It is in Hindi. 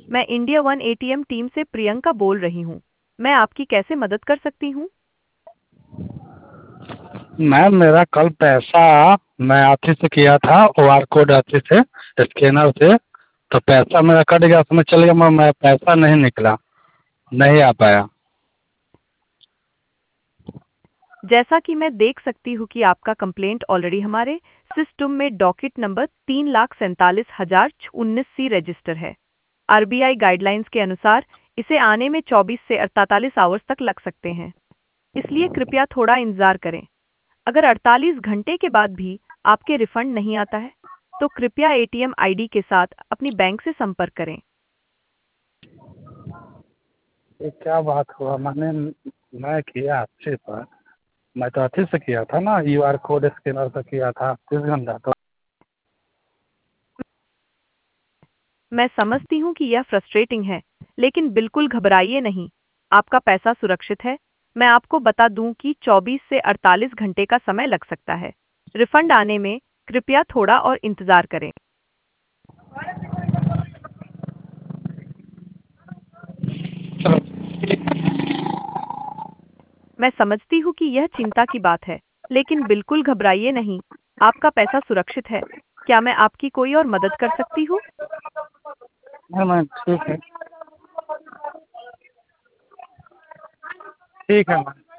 मैं इंडिया वन एटीएम टीम से प्रियंका बोल रही हूँ। मैं आपकी कैसे मदद कर सकती हूँ? मैम मेरा कल पैसा मैं अथी से किया था क्यूआर कोड अथी से स्कैनर से। तो पैसा मेरा कट गया, उसमें चल गया मगर मैं पैसा नहीं निकला, नहीं आ पाया। जैसा कि मैं देख सकती हूँ कि आपका कंप्लेंट ऑलरेडी हमारे सिस्टम में डॉकेट नंबर 3,47,019 सी रजिस्टर है। आरबीआई गाइडलाइंस के अनुसार इसे आने में 24 से 48 आवर्स तक लग सकते हैं, इसलिए कृपया थोड़ा इंतजार करें। अगर 48 घंटे के बाद भी आपके रिफंड नहीं आता है, तो कृपया एटीएम आईडी के साथ अपनी बैंक से संपर्क करें। ये क्या बात हुआ? मैं किया अच्छे पर, मैं तो अथी से किया था ना, क्यूआर कोड स्कैनर से किया था 30 घंटा तो। मैं समझती हूँ कि यह फ्रस्ट्रेटिंग है, लेकिन बिल्कुल घबराइए नहीं। आपका पैसा सुरक्षित है। मैं आपको बता दूं कि 24 से 48 घंटे का समय लग सकता है। रिफंड आने में कृपया थोड़ा और इंतजार करें। चलो। मैं समझती हूँ कि यह चिंता की बात है, लेकिन बिल्कुल घबराइए नहीं। आपका पैसा सुरक्षित है। क्या मैं आपकी कोई और मदद कर सकती हूँ? नहीं मैम ठीक है, ठीक है मैम।